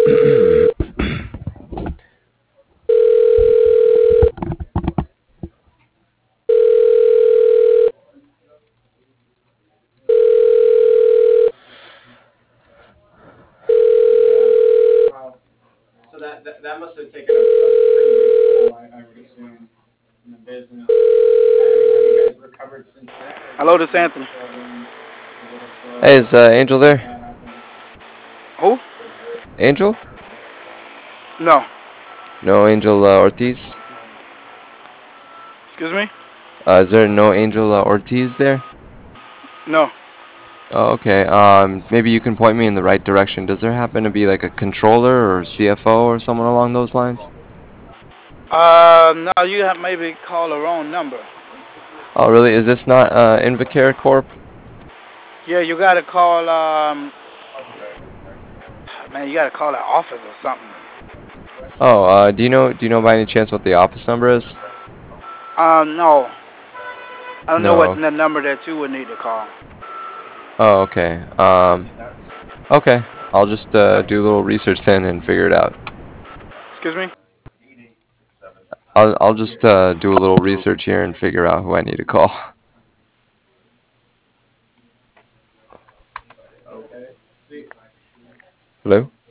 Wow. So that must have taken a pretty big toll, I would assume, in the business. I mean, have you guys recovered since then, or Hello, has this it is been Anthony. still been a little Hey, slow is ever Angel since there? that happened? Who? Angel? No. No Angel Ortiz? Excuse me? Is there no Angel Ortiz there? No. Oh, okay. Maybe you can point me in the right direction. Does there happen to be like a controller or CFO or someone along those lines? No, you have maybe called the wrong number. Oh, really? Is this not Invacare Corp? Yeah, you gotta call, man, you gotta call that office or something. Oh, do you know by any chance what the office number is? No. I don't know what No. the number that you would need to call. Oh, okay. Okay. I'll just do a little research then and figure it out. Excuse me? I'll just do a little research here and figure out who I need to call. Okay. See, Hello?